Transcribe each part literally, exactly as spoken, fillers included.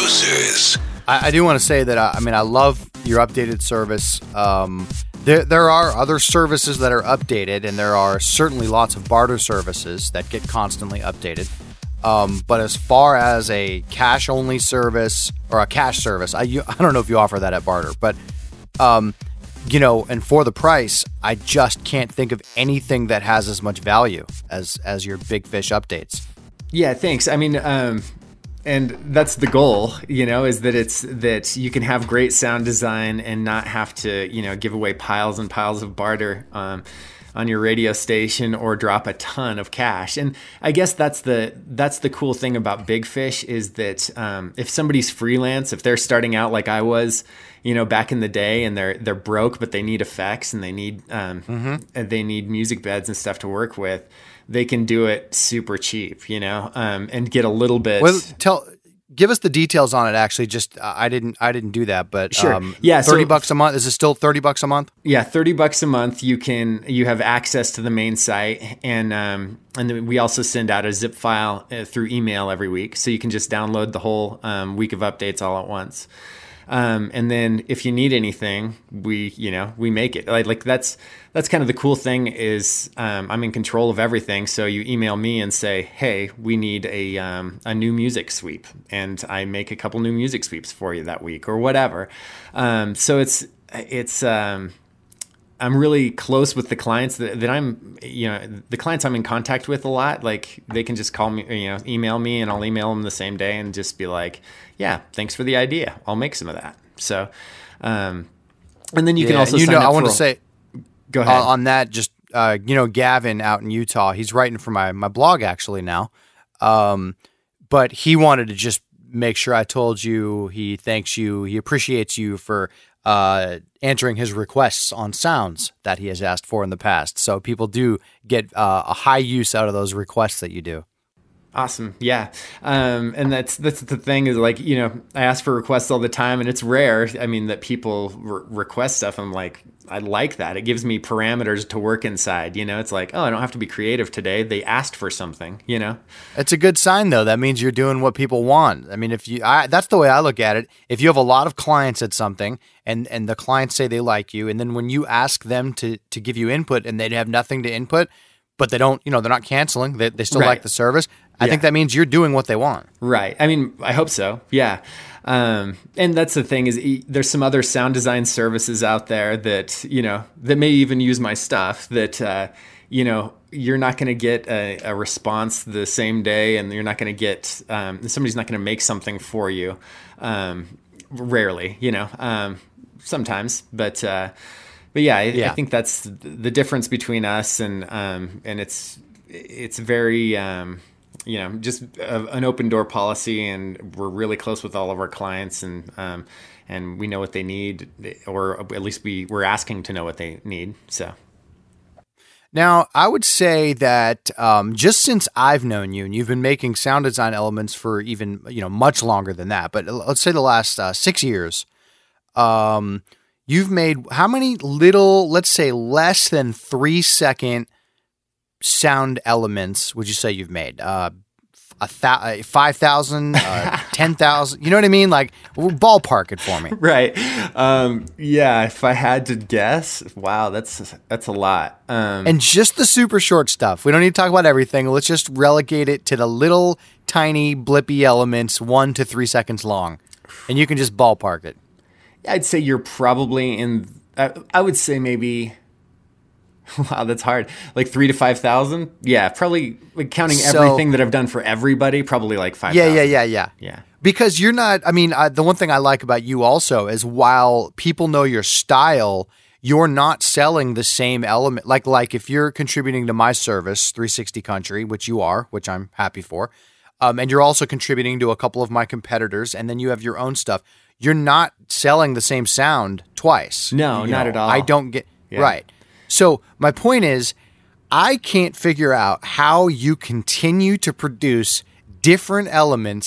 Closers. I, I do want to say that, uh, I mean, I love your updated service. Um, there, there are other services that are updated, and there are certainly lots of barter services that get constantly updated. Um, but as far as a cash-only service or a cash service, I, you, I don't know if you offer that at barter, but, um, you know, and for the price, I just can't think of anything that has as much value as, as your Big Fish updates. Yeah, thanks. I mean, um, and that's the goal, you know, is that it's that you can have great sound design and not have to, you know, give away piles and piles of barter um, on your radio station or drop a ton of cash. And I guess that's the that's the cool thing about Big Fish is that um, if somebody's freelance, if they're starting out like I was, you know, back in the day, and they're they're broke, but they need effects and they need um, mm-hmm. and they need music beds and stuff to work with, they can do it super cheap, you know, um, and get a little bit. Well, tell, give us the details on it. Actually, just uh, I didn't, I didn't do that, but sure. um, yeah, thirty so, bucks a month. Is it still thirty bucks a month? Yeah, thirty bucks a month. You can, you have access to the main site, and um, and then we also send out a zip file uh, through email every week, so you can just download the whole um, week of updates all at once. Um, and then if you need anything, we, you know, we make it. Like, like that's, that's kind of the cool thing is, um, I'm in control of everything. So you email me and say, hey, we need a, um, a new music sweep. And I make a couple new music sweeps for you that week or whatever. Um, so it's, it's, um, I'm really close with the clients that, that I'm, you know, the clients I'm in contact with a lot. Like they can just call me, you know, email me, and I'll email them the same day and just be like, yeah, thanks for the idea. I'll make some of that. So, um, and then you yeah, can also, you sign know, up I want for, to say, go ahead uh, on that. Just, uh, you know, Gavin out in Utah, he's writing for my, my blog actually now. Um, but he wanted to just make sure I told you, he thanks you. He appreciates you for, uh, answering his requests on sounds that he has asked for in the past. So people do get uh, a high use out of those requests that you do. Awesome. Yeah. Um, and that's, that's the thing is like, you know, I ask for requests all the time, and it's rare. I mean, that people re- request stuff. I'm like, I like that. It gives me parameters to work inside, you know, it's like, oh, I don't have to be creative today. They asked for something, you know? It's a good sign though. That means you're doing what people want. I mean, if you, I, that's the way I look at it. If you have a lot of clients at something and, and the clients say they like you, and then when you ask them to, to give you input and they have nothing to input, but they don't, you know, they're not canceling, they, they still right. like the service. I yeah. think that means you're doing what they want. Right. I mean, I hope so. Yeah. Um, and that's the thing is e- there's some other sound design services out there that, you know, that may even use my stuff that, uh, you know, you're not going to get a, a response the same day, and you're not going to get, um, somebody's not going to make something for you. Um, rarely, you know, um, sometimes, but, uh, but yeah, I, yeah, I think that's the difference between us, and, um, and it's, it's very, um, you know, just a, an open door policy, and we're really close with all of our clients, and um, and we know what they need, or at least we we're asking to know what they need. So now, I would say that um, just since I've known you, and you've been making sound design elements for even you know much longer than that, but let's say the last uh, six years, um, you've made how many little, let's say less than three second sound elements would you say you've made? Uh, a th- five thousand, uh, ten thousand, you know what I mean? Like, ballpark it for me. Right. Um, yeah, if I had to guess, wow, that's that's a lot. Um, and just the super short stuff. We don't need to talk about everything. Let's just relegate it to the little tiny blippy elements, one to three seconds long. And you can just ballpark it. I'd say you're probably in, I, I would say maybe... Wow, that's hard. Like three to five thousand. Yeah, probably like counting so, everything that I've done for everybody. Probably like five. Yeah, yeah, yeah, yeah, yeah. Because you're not. I mean, I, the one thing I like about you also is while people know your style, you're not selling the same element. Like, like if you're contributing to my service, three sixty Country, which you are, which I'm happy for, um, and you're also contributing to a couple of my competitors, and then you have your own stuff. You're not selling the same sound twice. No, you not know, at all. I don't get yeah. right. So my point is, I can't figure out how you continue to produce different elements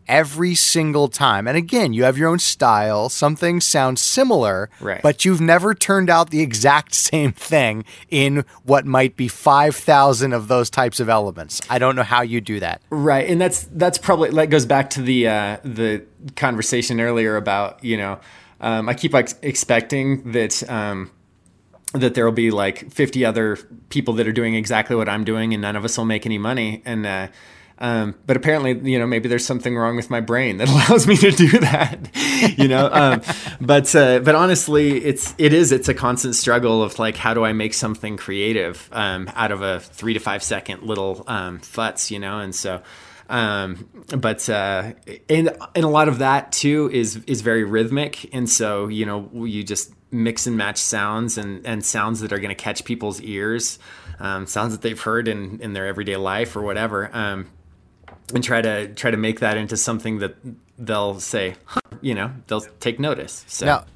every single time. And again, you have your own style. Some things sound similar, right. but you've never turned out the exact same thing in what might be five thousand of those types of elements. I don't know how you do that. Right. And that's that's probably, that goes back to the uh, the conversation earlier about, you know, um, I keep ex- expecting that um, that there will be like fifty other people that are doing exactly what I'm doing and none of us will make any money. And uh Um, but apparently, you know, maybe there's something wrong with my brain that allows me to do that, you know. Um, but uh, but honestly, it's it is it's a constant struggle of like, how do I make something creative um, out of a three to five second little um, futz, you know? And so, um, but uh, and and a lot of that too is is very rhythmic, and so you know you just mix and match sounds and and sounds that are going to catch people's ears, um, sounds that they've heard in in their everyday life or whatever. Um, and try to try to make that into something that they'll say, huh, you know, they'll take notice. So, now,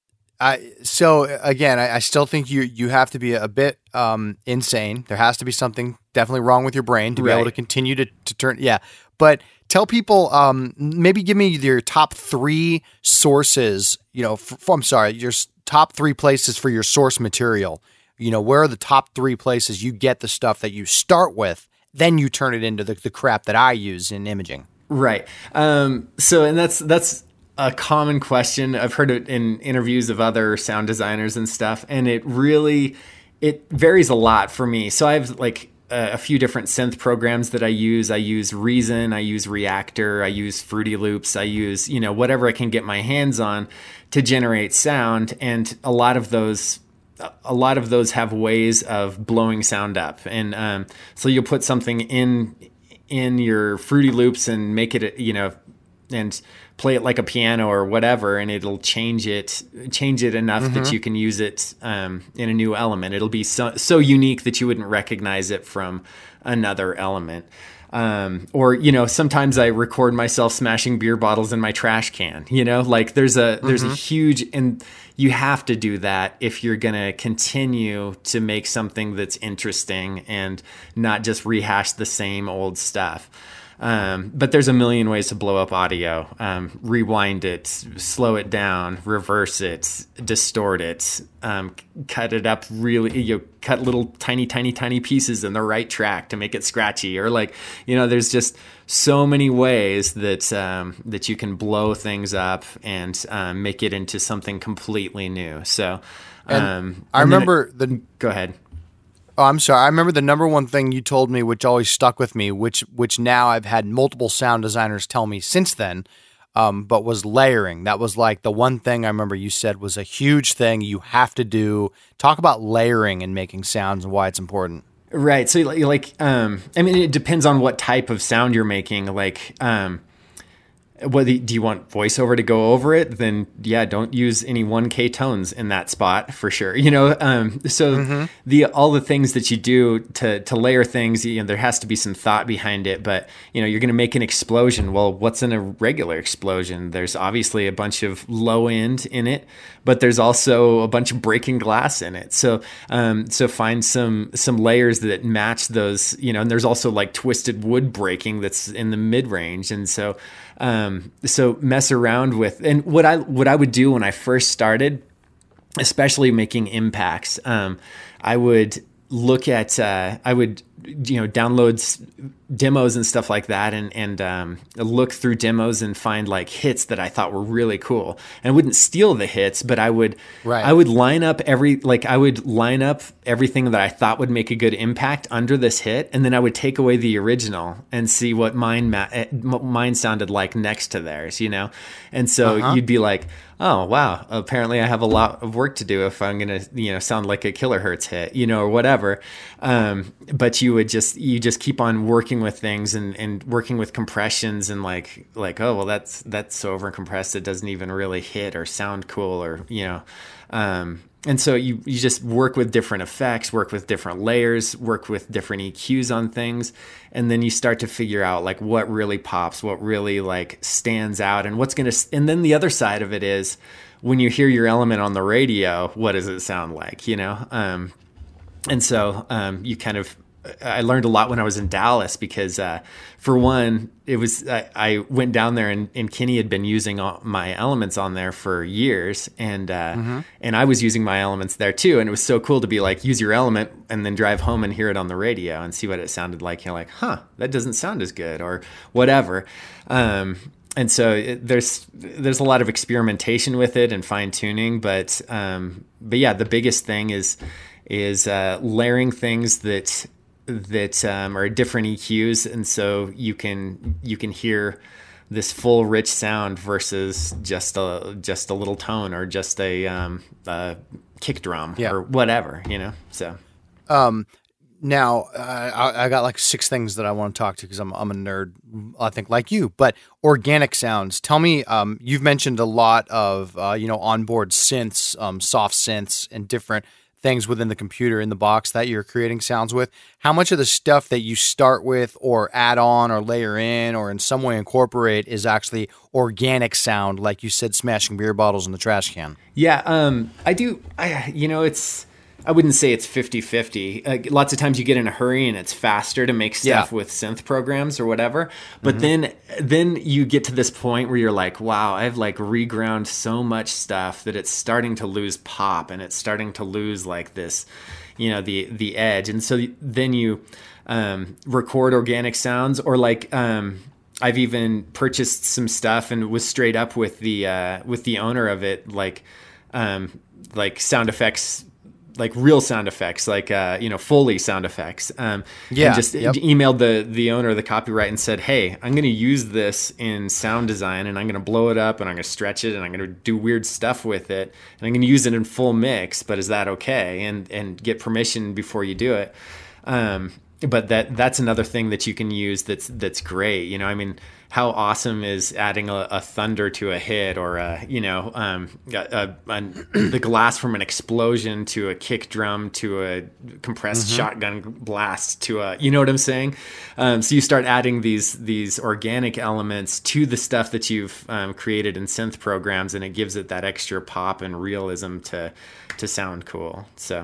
I so again, I, I still think you you have to be a bit um, insane. There has to be something definitely wrong with your brain to be right. able to continue to, to turn. Yeah, but tell people, um, maybe give me your top three sources. You know, f- I'm sorry, your top three places for your source material. You know, where are the top three places you get the stuff that you start with? Then you turn it into the, the crap that I use in imaging. Right. Um, so, and that's, that's a common question. I've heard it in interviews of other sound designers and stuff. And it really, it varies a lot for me. So I have like a, a few different synth programs that I use. I use Reason, I use Reactor, I use Fruity Loops, I use, you know, whatever I can get my hands on to generate sound. And a lot of those a lot of those have ways of blowing sound up. And um, so you'll put something in in your Fruity Loops and make it, you know, and play it like a piano or whatever, and it'll change it change it enough mm-hmm. that you can use it um, in a new element. It'll be so, so unique that you wouldn't recognize it from another element. Um, or, you know, sometimes I record myself smashing beer bottles in my trash can, you know, like there's a, mm-hmm. there's a huge, and you have to do that if you're going to continue to make something that's interesting and not just rehash the same old stuff. Um, but there's a million ways to blow up audio. Um, rewind it, slow it down, reverse it, distort it, um, cut it up really, you know, cut little tiny, tiny, tiny pieces in the right track to make it scratchy, or like, you know, there's just so many ways that, um, that you can blow things up and, um, make it into something completely new. So, um, I remember it, the, go ahead. Oh, I'm sorry. I remember the number one thing you told me, which always stuck with me, which which now I've had multiple sound designers tell me since then, um, but was layering. That was like the one thing I remember you said was a huge thing you have to do. Talk about layering and making sounds and why it's important. Right. So like, um, I mean, it depends on what type of sound you're making. Like, um, whether do you want voiceover to go over it, then yeah, don't use any one K tones in that spot for sure. You know, um, so mm-hmm. the all the things that you do to to layer things, you know, there has to be some thought behind it. But you know, you're going to make an explosion. Well, what's in a regular explosion? There's obviously a bunch of low end in it, but there's also a bunch of breaking glass in it. So um, so find some some layers that match those. You know, and there's also like twisted wood breaking that's in the mid range, and so. Um, so mess around with, and what I, what I would do when I first started, especially making impacts, um, I would look at, uh, I would, you know, download demos and stuff like that, and, and, um, look through demos and find like hits that I thought were really cool. And I wouldn't steal the hits, but I would, right. I would line up every, like I would line up everything that I thought would make a good impact under this hit. And then I would take away the original and see what mine, ma- mine sounded like next to theirs, you know? And so uh-huh. you'd be like, oh, wow, apparently I have a lot of work to do if I'm going to, you know, sound like a Kilohertz hit, you know, or whatever. Um, but you would just, you just keep on working with things and, and working with compressions and like, like, oh, well, that's, that's so over compressed. It doesn't even really hit or sound cool or, you know, um, and so you, you just work with different effects, work with different layers, work with different E Qs on things. And then you start to figure out like what really pops, what really like stands out and what's going to, and then the other side of it is when you hear your element on the radio, what does it sound like, you know? Um, and so um, you kind of I learned a lot when I was in Dallas because, uh, for one, it was I, I went down there and, and Kenny had been using all my elements on there for years, and uh, mm-hmm. and I was using my elements there too, and it was so cool to be like, use your element and then drive home and hear it on the radio and see what it sounded like. You're like, huh, that doesn't sound as good, or whatever. Um, and so it, there's there's a lot of experimentation with it and fine tuning, but um, but yeah, the biggest thing is is uh, layering things that. that um, are different E Qs, and so you can you can hear this full rich sound versus just a just a little tone or just a, um, a kick drum yeah. or whatever, you know. So um, now uh, I, I got like six things that I want to talk to because I'm I'm a nerd, I think, like you. But organic sounds. Tell me, um, you've mentioned a lot of uh, you know onboard synths, um, soft synths, and different things within the computer in the box that you're creating sounds with. How much of the stuff that you start with or add on or layer in or in some way incorporate is actually organic sound, like you said, smashing beer bottles in the trash can? Yeah, um, I do. I, you know, it's, I wouldn't say it's fifty-fifty. Uh, lots of times you get in a hurry and it's faster to make stuff yeah. with synth programs or whatever. But mm-hmm. then then you get to this point where you're like, wow, I've like reground so much stuff that it's starting to lose pop and it's starting to lose like this, you know, the the edge. And so then you um, record organic sounds, or like um, I've even purchased some stuff and was straight up with the uh, with the owner of it, like um, like sound effects. Like real sound effects, like, uh, you know, Foley sound effects. Um, yeah. And just yep. emailed the, the owner of the copyright and said, hey, I'm going to use this in sound design and I'm going to blow it up and I'm going to stretch it and I'm going to do weird stuff with it. And I'm going to use it in full mix, but is that okay? And, and get permission before you do it. Um, but that, that's another thing that you can use. That's, that's great. You know, I mean, how awesome is adding a, a thunder to a hit, or a, you know, um, a, a, a, the glass from an explosion to a kick drum to a compressed mm-hmm. shotgun blast to a, you know what I'm saying? Um, so you start adding these these organic elements to the stuff that you've um, created in synth programs, and it gives it that extra pop and realism to to sound cool. So.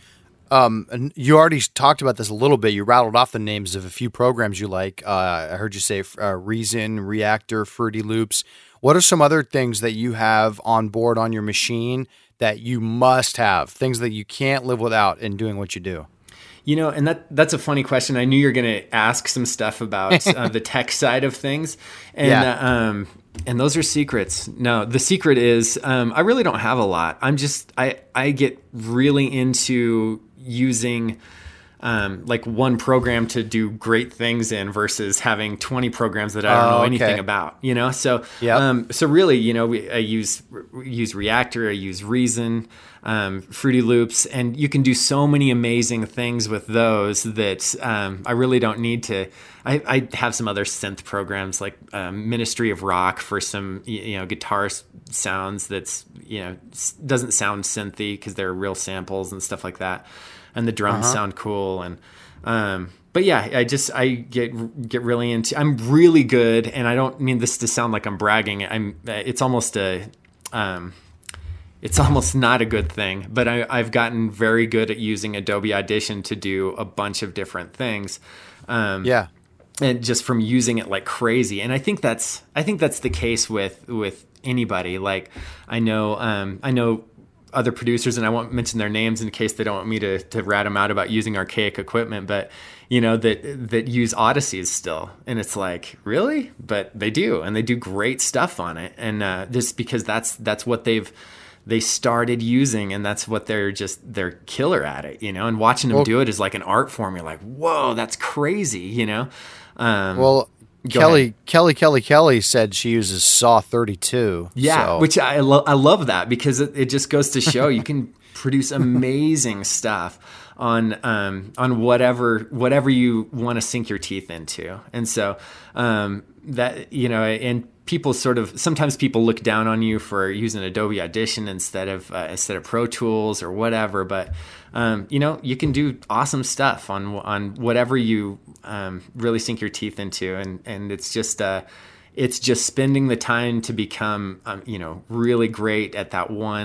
Um, and you already talked about this a little bit. You rattled off the names of a few programs you like. Uh, I heard you say uh, Reason, Reactor, Fruity Loops. What are some other things that you have on board on your machine that you must have, things that you can't live without in doing what you do? You know, and that that's a funny question. I knew you were going to ask some stuff about uh, the tech side of things. And yeah. uh, um, and those are secrets. No, the secret is um, I really don't have a lot. I'm just, I, I get really into using um, like one program to do great things in versus having twenty programs that I don't oh, know anything okay. about, you know? So, yep. um, so really, you know, we, I use, use Reactor, I use Reason, um, Fruity Loops, and you can do so many amazing things with those that um, I really don't need to. I, I have some other synth programs like um, Ministry of Rock for some, you know, guitar sounds that's, you know, doesn't sound synthy because they're real samples and stuff like that. And the drums uh-huh. sound cool. And, um, but yeah, I just, I get, get really into, I'm really good. And I don't mean this to sound like I'm bragging. I'm, it's almost a, um, it's almost not a good thing, but I, I've gotten very good at using Adobe Audition to do a bunch of different things. Um, yeah. And just from using it like crazy. And I think that's, I think that's the case with, with anybody. Like I know, um, I know, other producers, and I won't mention their names in case they don't want me to, to rat them out about using archaic equipment, but you know, that, that use Odysseys still. And it's like, really? But they do, and they do great stuff on it. And, uh, just because that's, that's what they've, they started using, and that's what they're just, they're killer at it, you know, and watching them well, do it is like an art form. You're like, whoa, that's crazy. You know? Um, well, Kelly, ahead. Kelly, Kelly, Kelly said she uses Saw thirty-two. Yeah, so. which I, lo- I love that because it, it just goes to show you can produce amazing stuff on um, on whatever whatever you want to sink your teeth into. And so um, that, you know, and people sort of, sometimes people look down on you for using Adobe Audition instead of uh, instead of Pro Tools or whatever, but um, you know, you can do awesome stuff on on whatever you um, really sink your teeth into, and and it's just uh, it's just spending the time to become um, you know, really great at that one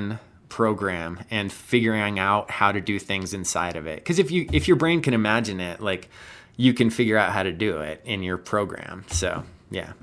program and figuring out how to do things inside of it. Because if you if your brain can imagine it, like you can figure out how to do it in your program. So yeah.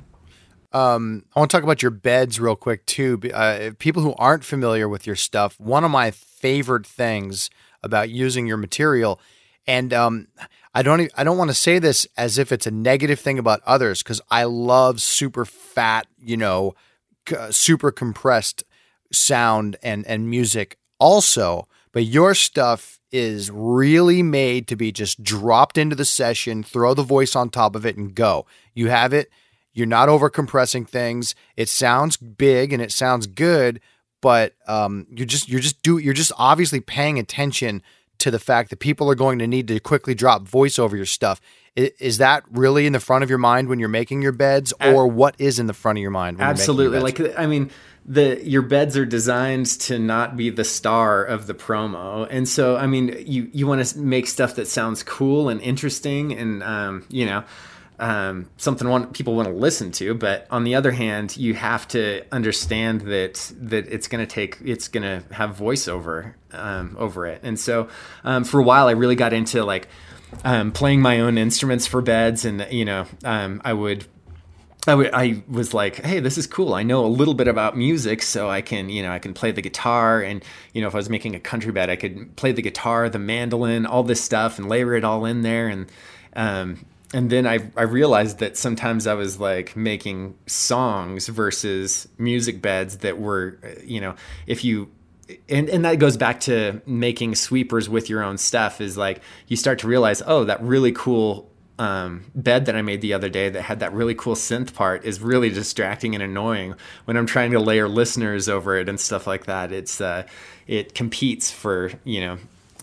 Um, I want to talk about your beds real quick too. Uh, people who aren't familiar with your stuff, one of my favorite things about using your material, and um, I don't e- I don't want to say this as if it's a negative thing about others, because I love super fat, you know, c- super compressed sound and and music also, but your stuff is really made to be just dropped into the session, throw the voice on top of it, and go. You have it. You're not over compressing things. It sounds big and it sounds good, but um, you just you're just do you're just obviously paying attention to the fact that people are going to need to quickly drop voice over your stuff. Is, is that really in the front of your mind when you're making your beds, or what is in the front of your mind? When Absolutely. You're making your beds? Like, I mean, the your beds are designed to not be the star of the promo, and so I mean, you you want to make stuff that sounds cool and interesting, and um, you know. Um, something want, people want to listen to, but on the other hand, you have to understand that that it's going to take, it's going to have voiceover um, over it. And so, um, for a while, I really got into like um, playing my own instruments for beds, and you know, um, I would. I, w- I was like, hey, this is cool. I know a little bit about music, so I can, you know, I can play the guitar, and you know, if I was making a country bed, I could play the guitar, the mandolin, all this stuff, and layer it all in there, and um, And then I, I realized that sometimes I was like making songs versus music beds that were, you know, if you, and, and that goes back to making sweepers with your own stuff, is like, you start to realize, oh, that really cool um, bed that I made the other day that had that really cool synth part is really distracting and annoying when I'm trying to layer listeners over it and stuff like that. It's, uh, it competes for, you know,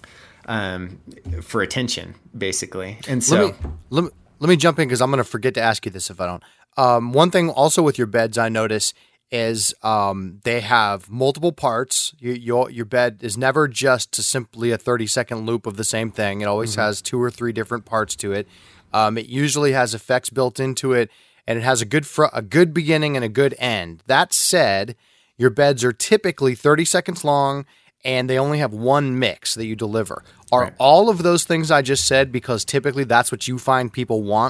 um, for attention, basically. And so let me, let me, let me jump in, because I'm going to forget to ask you this if I don't. Um, one thing also with your beds I notice is um, they have multiple parts. Your, your your bed is never just simply a thirty second loop of the same thing. It always mm-hmm. has two or three different parts to it. Um, it usually has effects built into it, and it has a good fr- a good beginning and a good end. That said, your beds are typically thirty seconds long, and they only have one mix that you deliver. Are right. all of those things I just said because typically that's what you find people want?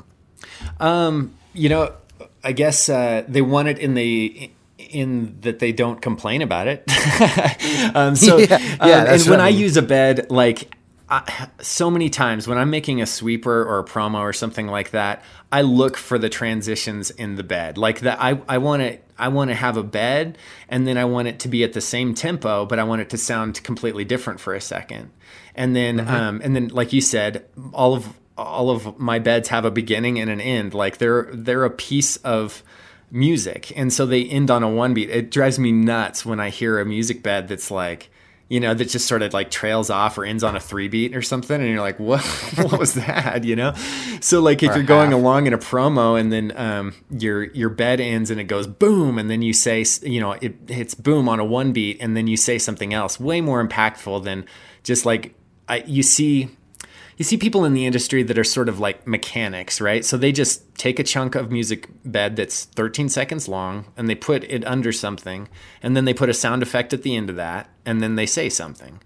Um, you know, I guess uh, they want it in the in that they don't complain about it. um, so, yeah, yeah, um, and when I, I mean. use a bed, like I, so many times when I'm making a sweeper or a promo or something like that, I look for the transitions in the bed. Like that, I I want to I want to have a bed, and then I want it to be at the same tempo, but I want it to sound completely different for a second. And then, mm-hmm. um, and then, like you said, all of all of my beds have a beginning and an end. Like they're they're a piece of music, and so they end on a one beat. It drives me nuts when I hear a music bed that's like, you know, that just sort of like trails off or ends on a three beat or something. And you're like, what, what was that? You know? So like if or you're going along in a promo, and then um, your, your bed ends and it goes boom. And then you say, you know, it hits boom on a one beat, and then you say something else way more impactful than just like, I, you see, you see people in the industry that are sort of like mechanics, right? So they just take a chunk of music bed that's thirteen seconds long, and they put it under something, and then they put a sound effect at the end of that, and then they say something.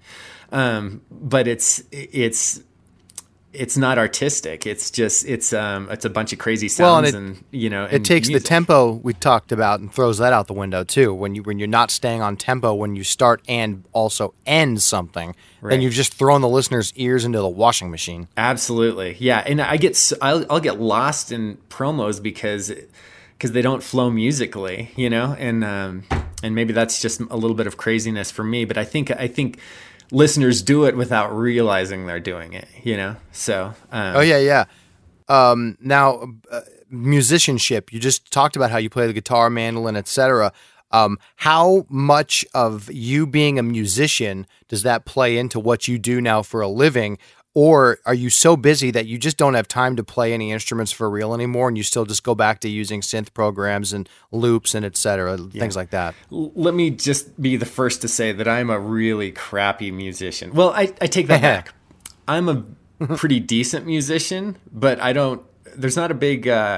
Um, but it's it's it's not artistic. It's just it's um it's a bunch of crazy sounds, well, and, it, and you know and it takes music. The tempo we talked about and throws that out the window too. When you when you're not staying on tempo when you start and also end something, right. then you've just thrown the listener's ears into the washing machine. Absolutely, yeah. And I get I'll, I'll get lost in promos because because they don't flow musically, you know, and um and maybe that's just a little bit of craziness for me. But I think I think. listeners do it without realizing they're doing it, you know? So, um, oh yeah, yeah. Um, now, uh, musicianship, you just talked about how you play the guitar, mandolin, et cetera. Um, how much of you being a musician does that play into what you do now for a living? Or are you so busy that you just don't have time to play any instruments for real anymore, and you still just go back to using synth programs and loops and et cetera, yeah. things like that? Let me just be the first to say that I'm a really crappy musician. Well, I, I take that back. I'm a pretty decent musician, but I don't, there's not a big uh,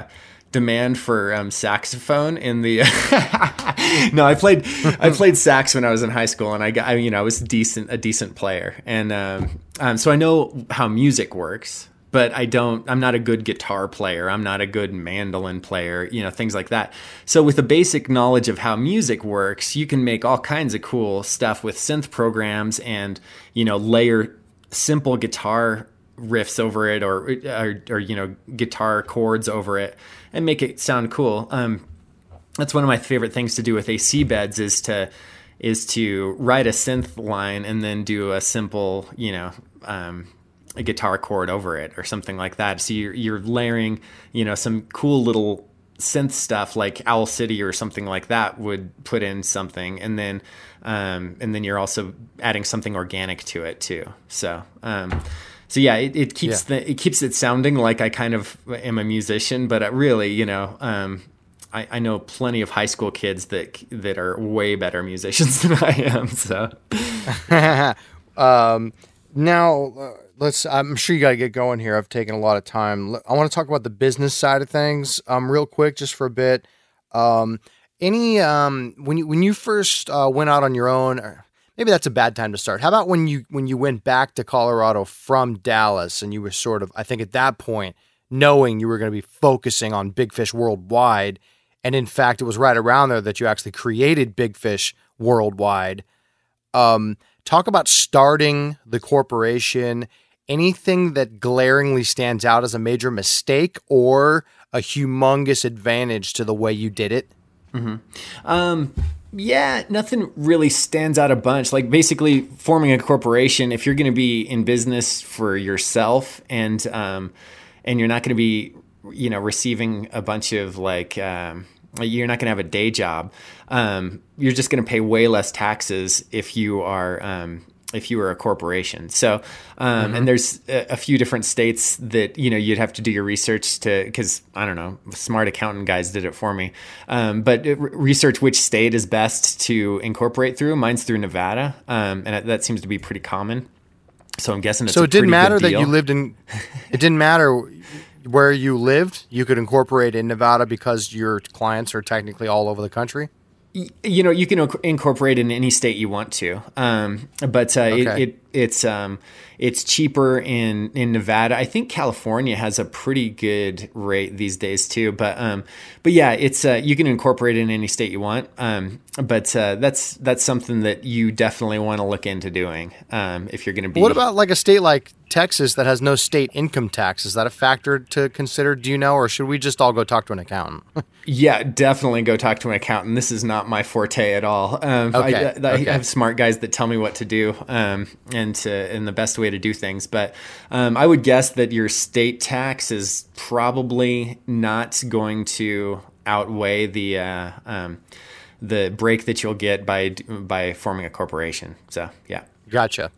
demand for um, saxophone in the. No, I played I played sax when I was in high school, and I got I, you know I was decent a decent player, and um, um, so I know how music works. But I don't, I'm not a good guitar player. I'm not a good mandolin player, you know, things like that. So with a basic knowledge of how music works, you can make all kinds of cool stuff with synth programs and, you know, layer simple guitar riffs over it or, or, or you know, guitar chords over it and make it sound cool. Um, that's one of my favorite things to do with A C beds is to, is to write a synth line and then do a simple, you know, um, a guitar chord over it or something like that. So you're, you're layering, you know, some cool little synth stuff like Owl City or something like that would put in something. And then, um, and then you're also adding something organic to it too. So, um, so yeah, it, it keeps yeah. the, it keeps it sounding like I kind of am a musician, but really, you know, um, I, I know plenty of high school kids that, that are way better musicians than I am. So, um, now, uh, let's. I'm sure you got to get going here. I've taken a lot of time. I want to talk about the business side of things, um, real quick, just for a bit. Um, any um, when you when you first uh, went out on your own, or maybe that's a bad time to start. How about when you when you went back to Colorado from Dallas, and you were sort of, I think at that point, knowing you were going to be focusing on Big Fish Worldwide, and in fact, it was right around there that you actually created Big Fish Worldwide. Um, talk about starting the corporation. Anything that glaringly stands out as a major mistake or a humongous advantage to the way you did it? Mm-hmm. Um, yeah, nothing really stands out a bunch. Like basically forming a corporation, if you're going to be in business for yourself and, um, and you're not going to be, you know, receiving a bunch of like, um, you're not going to have a day job. Um, you're just going to pay way less taxes if you are, um, if you were a corporation. So, um, mm-hmm. and there's a, a few different states that, you know, you'd have to do your research to, cause I don't know, smart accountant guys did it for me. Um, but it, research which state is best to incorporate through. Mine's through Nevada. Um, and that seems to be pretty common. So I'm guessing it's so a it didn't pretty matter good that deal. you lived in, it didn't matter where you lived. You could incorporate in Nevada because your clients are technically all over the country. You know, you can incorporate in any state you want to, um, but uh, okay. it, it it's um, it's cheaper in, in Nevada. I think California has a pretty good rate these days too. But um, but yeah, it's uh, you can incorporate in any state you want. Um, but uh, that's that's something that you definitely want to look into doing um, if you're going to be. What about like a state like Texas that has no state income tax? Is that a factor to consider? Do you know, or should we just all go talk to an accountant? Yeah, definitely go talk to an accountant. This is not my forte at all. Um, okay. I, I, okay. I have smart guys that tell me what to do um, and to and the best way to do things. But um, I would guess that your state tax is probably not going to outweigh the uh, um, the break that you'll get by by forming a corporation. So yeah, gotcha.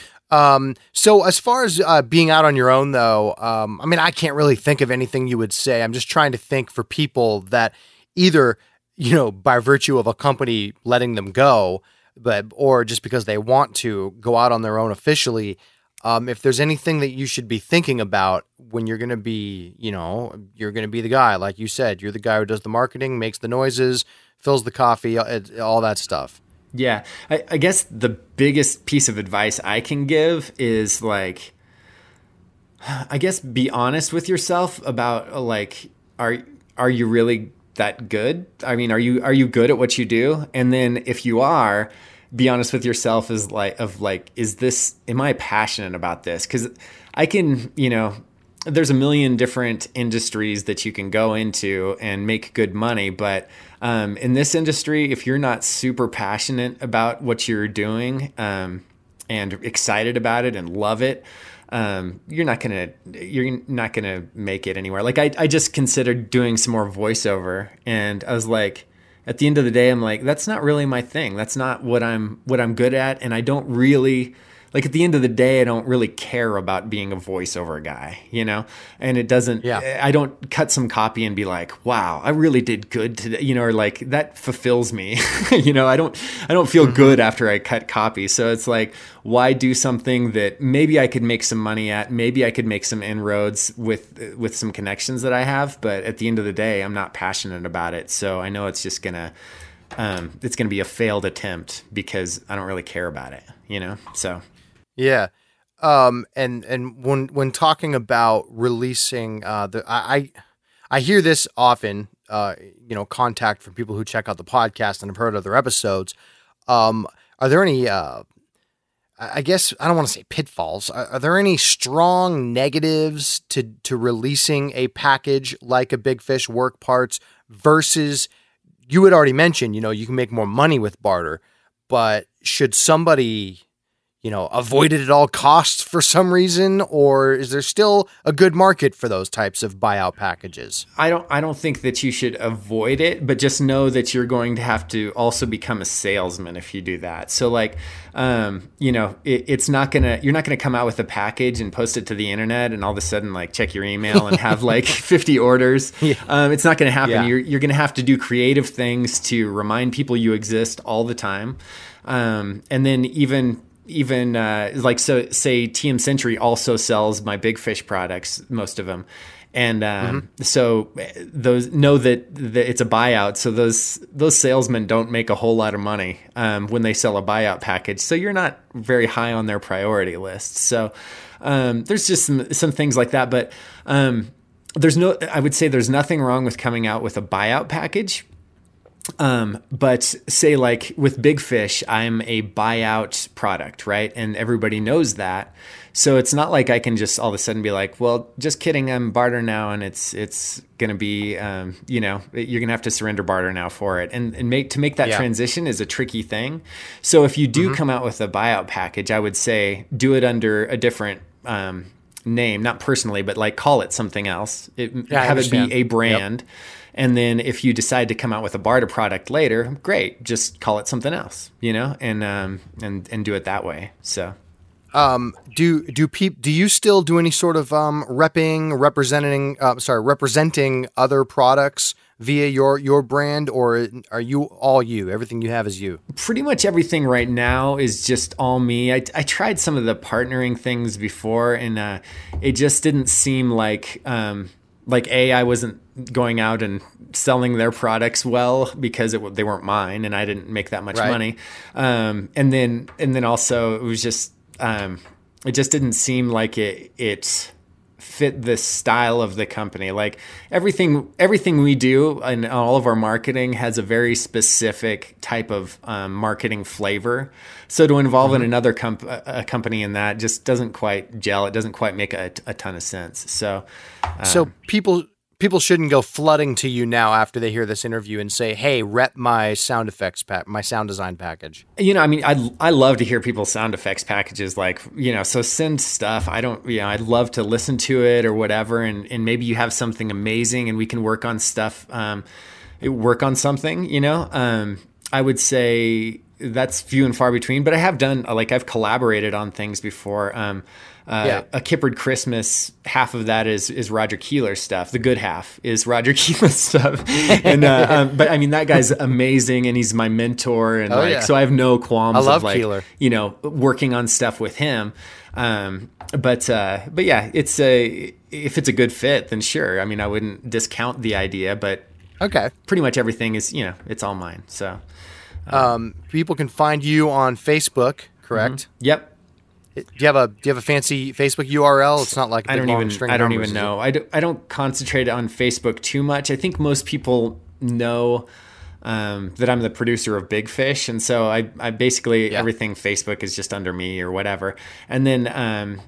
Um, so as far as uh, being out on your own, though, um, I mean, I can't really think of anything you would say. I'm just trying to think for people that either, you know, by virtue of a company letting them go, but or just because they want to go out on their own officially. Um, if there's anything that you should be thinking about when you're going to be, you know, you're going to be the guy, like you said, you're the guy who does the marketing, makes the noises, fills the coffee, all that stuff. Yeah, I, I guess the biggest piece of advice I can give is like, I guess be honest with yourself about like, are are you really that good? I mean, are you are you good at what you do? And then if you are, be honest with yourself is like of like, is this, am I passionate about this? Because I can, you know, there's a million different industries that you can go into and make good money. But um, in this industry, if you're not super passionate about what you're doing um, and excited about it and love it, um, you're not gonna you're not gonna make it anywhere. Like I, I just considered doing some more voiceover, and I was like, at the end of the day, I'm like, that's not really my thing. That's not what I'm what I'm good at, and I don't really. like at the end of the day, I don't really care about being a voiceover guy, you know, and it doesn't, Yeah. I don't cut some copy and be like, wow, I really did good today, you know, or like that fulfills me, you know, I don't, I don't feel mm-hmm. good after I cut copy. So it's like, why do something that maybe I could make some money at, maybe I could make some inroads with, with some connections that I have, but at the end of the day, I'm not passionate about it. So I know it's just gonna, um, it's gonna be a failed attempt because I don't really care about it, you know? So. Yeah. Um, and, and when, when talking about releasing, uh, the, I, I, I hear this often, uh, you know, contact from people who check out the podcast and have heard other episodes. Um, are there any, uh, I guess I don't want to say pitfalls. Are, are there any strong negatives to, to releasing a package like a Big Fish Work Parts versus, you had already mentioned, you know, you can make more money with barter, but should somebody, you know, avoid it at all costs for some reason, or is there still a good market for those types of buyout packages? I don't I don't think that you should avoid it, but just know that you're going to have to also become a salesman if you do that. So like, um, you know, it, it's not gonna you're not gonna come out with a package and post it to the internet and all of a sudden like check your email and have like fifty orders. Yeah. Um, it's not gonna happen. Yeah. You're you're gonna have to do creative things to remind people you exist all the time, um, and then even. Even uh, like so, say T M Century also sells my Big Fish products, most of them, and um, mm-hmm. so those know that, that it's a buyout. So those those salesmen don't make a whole lot of money um, when they sell a buyout package. So you're not very high on their priority list. So um, there's just some some things like that. But um, there's no, I would say there's nothing wrong with coming out with a buyout package. Um, but say like with Big Fish, I'm a buyout product, right? And everybody knows that. So it's not like I can just all of a sudden be like, well, just kidding, I'm barter now. And it's, it's going to be, um, you know, you're going to have to surrender barter now for it. And, and make, to make that yeah. transition is a tricky thing. So if you do mm-hmm. come out with a buyout package, I would say do it under a different, um, name, not personally, but like call it something else. It, yeah, have it be a brand. Yep. And then if you decide to come out with a barter product later, great, just call it something else, you know, and um, and and do it that way. So, um, do do peop, do you still do any sort of um, repping, representing, uh, sorry, representing other products via your your brand, or are you all you? Everything you have is you. Pretty much everything right now is just all me. I I tried some of the partnering things before, and uh, it just didn't seem like. Um, Like A, I wasn't going out and selling their products well because it, they weren't mine, and I didn't make that much right. money. Um, and then, and then also it was just, um, it just didn't seem like it it fit the style of the company. Like everything, everything we do and all of our marketing has a very specific type of um, marketing flavor. So to involve mm-hmm. in another comp- a company in that just doesn't quite gel. It doesn't quite make a, a ton of sense. So, um, so people people shouldn't go flooding to you now after they hear this interview and say, "Hey, rep my sound effects pack, my sound design package." You know, I mean, I I love to hear people's sound effects packages. Like, you know, so send stuff. I don't, you know, I'd love to listen to it or whatever. And and maybe you have something amazing, and we can work on stuff. Um, work on something. You know, um, I would say. That's few and far between, but I have done, like I've collaborated on things before. Um, uh, yeah. A Kippered Christmas, half of that is, is Roger Keeler stuff. The good half is Roger Keeler stuff. and, uh, um, but I mean, that guy's amazing and he's my mentor. And oh, like, yeah. so I have no qualms I love of like, Keeler. you know, working on stuff with him. Um, but, uh, but yeah, it's a, if it's a good fit, then sure. I mean, I wouldn't discount the idea, but okay, pretty much everything is, you know, it's all mine. So. Um, people can find you on Facebook, correct? Mm-hmm. Yep. Do you have a Do you have a fancy Facebook U R L? It's not like a I big don't long even string. I don't numbers, even know. I don't, I don't concentrate on Facebook too much. I think most people know um, that I'm the producer of Big Fish, and so I, I basically yeah. everything Facebook is just under me or whatever. And then, um,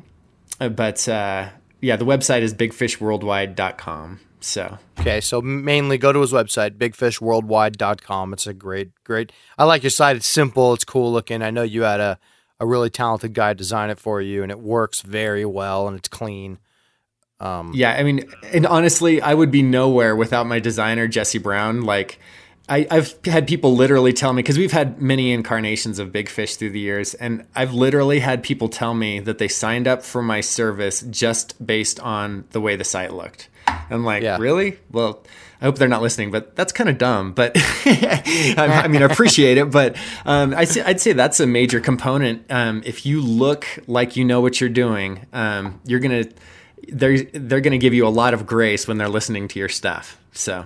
but uh, yeah, the website is big fish worldwide dot com. So okay, so mainly go to his website, big fish worldwide dot com. It's a great, great. I like your site. It's simple. It's cool looking. I know you had a, a really talented guy design it for you, and it works very well, and it's clean. Um, yeah, I mean, and honestly, I would be nowhere without my designer, Jesse Brown. Like, I, I've had people literally tell me, because we've had many incarnations of Big Fish through the years, and I've literally had people tell me that they signed up for my service just based on the way the site looked. I'm like, yeah. Really? Well, I hope they're not listening, but that's kind of dumb. But I mean, I appreciate it. But um, I'd, say, I'd say that's a major component. Um, if you look like you know what you're doing, um, you're gonna they're they're gonna give you a lot of grace when they're listening to your stuff. So.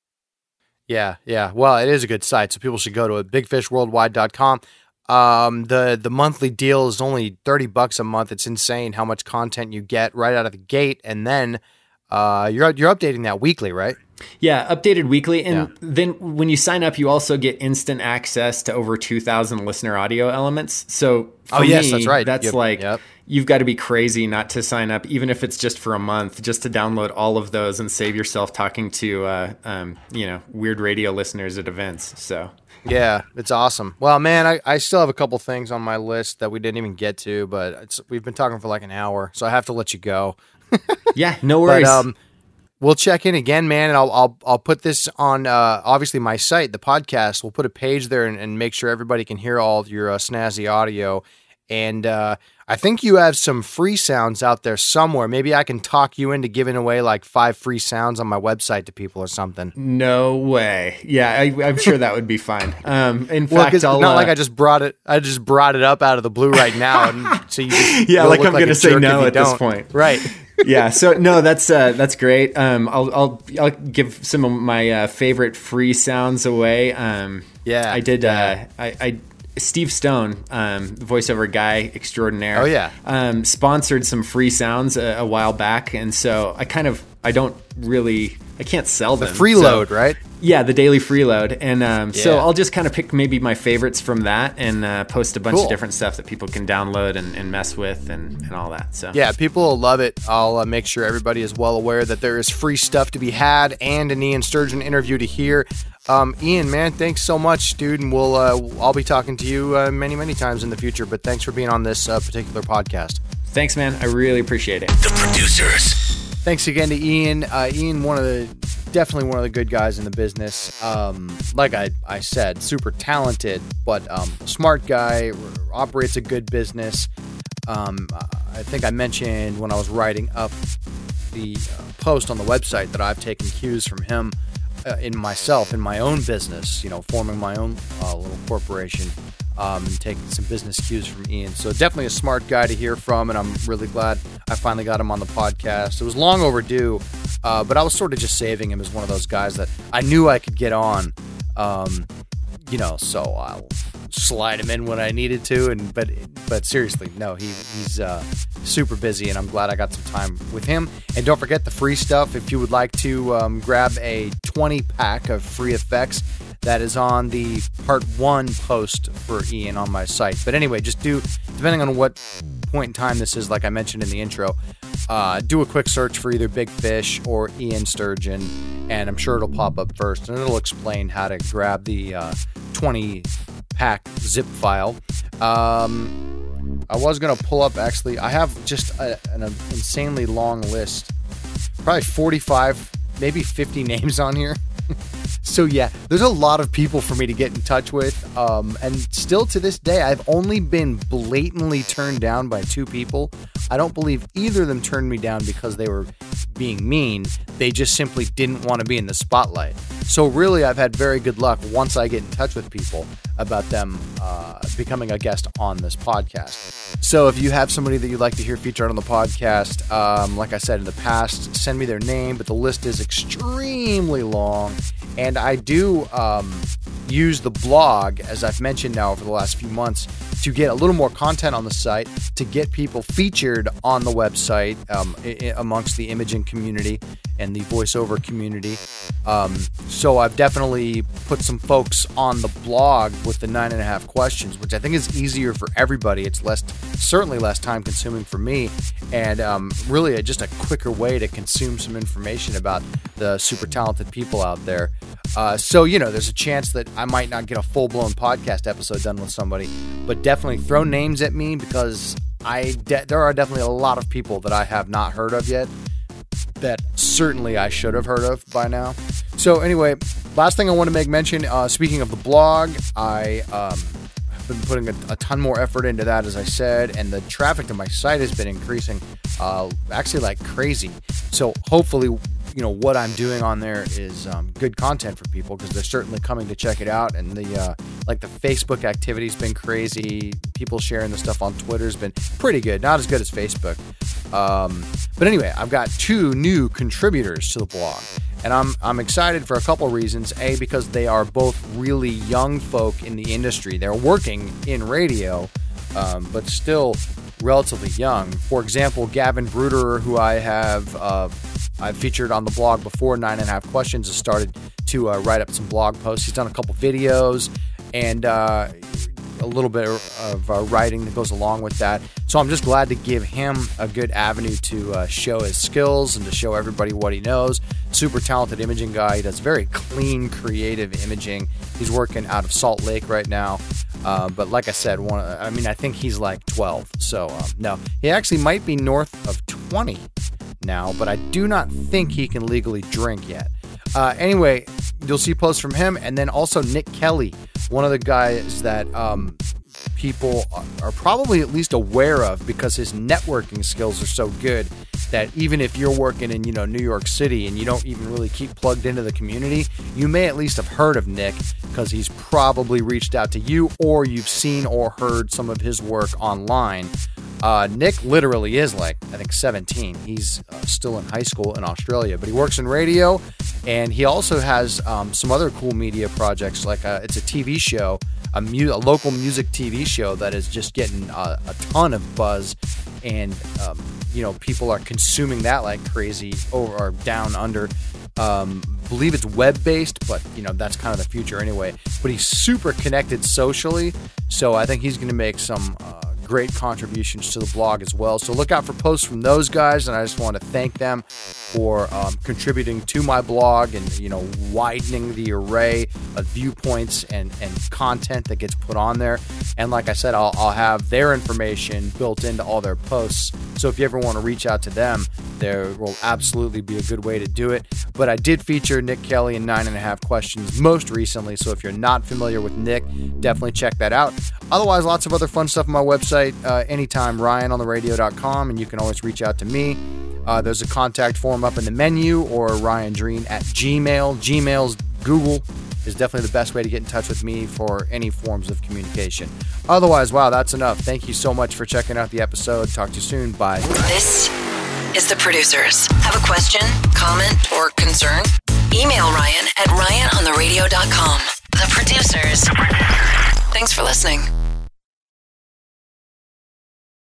Yeah, yeah. Well, it is a good site, so people should go to it, big fish worldwide dot com. Um, the the monthly deal is only thirty bucks a month. It's insane how much content you get right out of the gate, and then uh, you're you're updating that weekly, right? Yeah, updated weekly. And yeah. then when you sign up, you also get instant access to over two thousand listener audio elements. So for oh, yes, me, that's right. That's yep. like, yep. You've got to be crazy not to sign up, even if it's just for a month, just to download all of those and save yourself talking to, uh, um, you know, weird radio listeners at events. So. Yeah, it's awesome. Well, man, I, I still have a couple things on my list that we didn't even get to, but it's, we've been talking for like an hour, so I have to let you go. Yeah, no worries. But, um, we'll check in again, man, and I'll I'll I'll put this on uh, obviously my site, the podcast. We'll put a page there and, and make sure everybody can hear all of your uh, snazzy audio. And uh, I think you have some free sounds out there somewhere. Maybe I can talk you into giving away like five free sounds on my website to people or something. No way. Yeah, I, I'm sure that would be fine. Um, in well, fact, I'll, not uh, like I just brought it. I just brought it up out of the blue right now, and so you just, yeah, like I'm like going to say no at this point, right? Yeah. So no, that's uh, that's great. Um, I'll I'll I'll give some of my uh, favorite free sounds away. Um, yeah, I did. Yeah. Uh, I. I Steve Stone, um, the voiceover guy extraordinaire. Oh yeah, um, sponsored some free sounds a, a while back, and so I kind of I don't really I can't sell them. The freeload, so, right? Yeah, the daily freeload, and um, yeah. so I'll just kind of pick maybe my favorites from that and uh, post a bunch cool. of different stuff that people can download and, and mess with and, and all that. So yeah, people will love it. I'll uh, make sure everybody is well aware that there is free stuff to be had and an Ian Sturgeon interview to hear. Um, Ian, man, thanks so much, dude. And we'll uh, I'll be talking to you uh, many, many times in the future. But thanks for being on this uh, particular podcast. Thanks, man. I really appreciate it. The producers. Thanks again to Ian. Uh, Ian, one of the definitely one of the good guys in the business. Um, like I, I said, super talented, but um, smart guy. Operates a good business. Um, I think I mentioned when I was writing up the uh, post on the website that I've taken cues from him. Uh, in myself, in my own business, you know, forming my own uh, little corporation, um, taking some business cues from Ian. So definitely a smart guy to hear from, and I'm really glad I finally got him on the podcast. It was long overdue, uh, but I was sort of just saving him as one of those guys that I knew I could get on, um, you know, so I'll slide him in when I needed to. And but but seriously, no, he he's uh, super busy, and I'm glad I got some time with him. And don't forget the free stuff. If you would like to um, grab a twenty pack of free effects, that is on the part one post for Ian on my site. But anyway, just do, depending on what point in time this is, like I mentioned in the intro, uh, do a quick search for either Big Fish or Ian Sturgeon, and I'm sure it'll pop up first, and it'll explain how to grab the uh, twenty pack zip file. Um, I was going to pull up, actually, I have just a, an insanely long list, probably forty-five, maybe fifty names on here. So yeah, there's a lot of people for me to get in touch with, um, and still to this day, I've only been blatantly turned down by two people. I don't believe either of them turned me down because they were being mean. They just simply didn't want to be in the spotlight. So really, I've had very good luck once I get in touch with people about them uh, becoming a guest on this podcast. So if you have somebody that you'd like to hear featured on the podcast, um, like I said in the past, send me their name, but the list is extremely long. And I do um, use the blog, as I've mentioned now over the last few months, to get a little more content on the site, to get people featured on the website um, I- amongst the imaging community and the voiceover community. Um, so I've definitely put some folks on the blog with the nine and a half questions, which I think is easier for everybody. It's less, certainly less time consuming for me, and um, really a, just a quicker way to consume some information about the super talented people out there. Uh, so, you know, there's a chance that I might not get a full-blown podcast episode done with somebody, but definitely throw names at me, because I de- there are definitely a lot of people that I have not heard of yet that certainly I should have heard of by now. So anyway, Last thing I want to make mention, uh, speaking of the blog, I um, have been putting a, a ton more effort into that, as I said, and the traffic to my site has been increasing uh, actually like crazy. So hopefully, you know, what I'm doing on there is um, good content for people, because they're certainly coming to check it out. And the uh, like the Facebook activity's been crazy. People sharing the stuff on Twitter's been pretty good. Not as good as Facebook. Um, but anyway, I've got two new contributors to the blog. And I'm I'm excited for a couple reasons. A, because they are both really young folk in the industry. They're working in radio, um, but still relatively young. For example, Gavin Bruderer, who I have uh, I've featured on the blog before, Nine and a Half Questions, has started to uh, write up some blog posts. He's done a couple videos and uh, a little bit of uh, writing that goes along with that. So I'm just glad to give him a good avenue to uh, show his skills and to show everybody what he knows. Super talented imaging guy. He does very clean, creative imaging. He's working out of Salt Lake right now. Uh, but like I said, one, I mean, I think he's like twelve. So um, no, he actually might be north of twenty now, but I do not think he can legally drink yet. Uh, anyway, you'll see posts from him, and then also Nick Kelly, one of the guys that um, people are probably at least aware of because his networking skills are so good that even if you're working in, you know, New York City and you don't even really keep plugged into the community, you may at least have heard of Nick because he's probably reached out to you, or you've seen or heard some of his work online. Uh, Nick literally is like, I think, seventeen. He's uh, still in high school in Australia, but he works in radio, and he also has um, some other cool media projects. Like a, it's a T V show, a, mu- a local music T V show that is just getting a, a ton of buzz, and um, you know, people are consuming that like crazy over or down under. Um, believe it's web-based, but you know, that's kind of the future anyway. But he's super connected socially, so I think he's going to make some uh, great contributions to the blog as well. So look out for posts from those guys, and I just want to thank them for um, contributing to my blog and, you know, widening the array of viewpoints and, and content that gets put on there. And like I said, I'll, I'll have their information built into all their posts. So if you ever want to reach out to them, there will absolutely be a good way to do it. But I did feature Nick Kelly in Nine and a Half Questions most recently, so if you're not familiar with Nick, definitely check that out. Otherwise, lots of other fun stuff on my website, uh, anytime, ryan on the radio dot com, and you can always reach out to me. Uh, there's a contact form up in the menu, or Ryan Dreen at Gmail. Gmail's Google is definitely the best way to get in touch with me for any forms of communication. Otherwise, wow, that's enough. Thank you so much for checking out the episode. Talk to you soon. Bye. This is The Producers. Have a question, comment, or concern? Email Ryan at ryan on the radio dot com. The Producers. Thanks for listening.